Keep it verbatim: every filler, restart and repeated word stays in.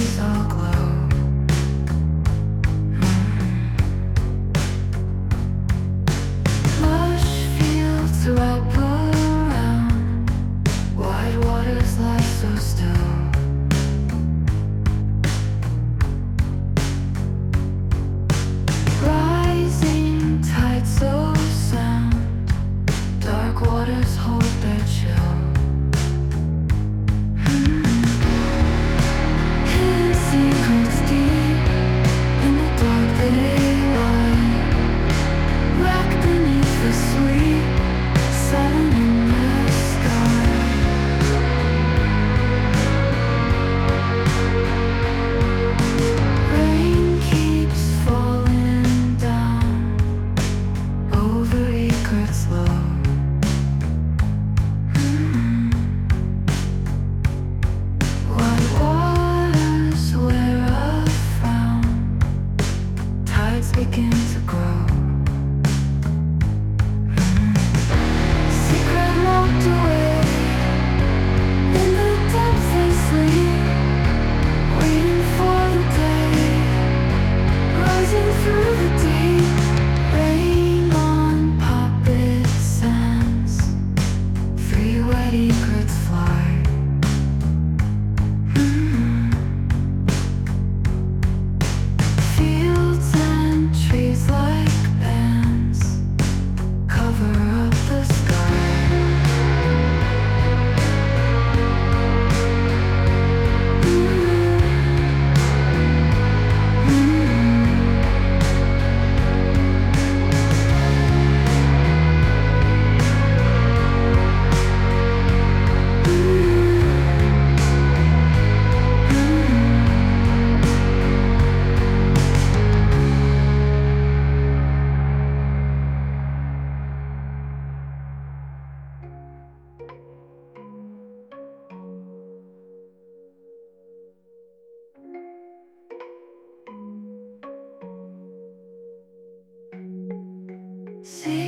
trees all glow. Lush fields ripe around, wide waters lie so still. Rising tides so sound, dark waters hold their chill. Hidden secrets deep in the dark they lie, wrapped beneath the sweet sun in the sky. Rain keeps falling down over acres low. Wide waters wear a frown, tides begin to grow. Secret locked away, in the depths they sleep, waiting for the day, rising through the deep. Rain on poppet sands, free wet egrets fly. Fields and trees like bands cover up the sky. See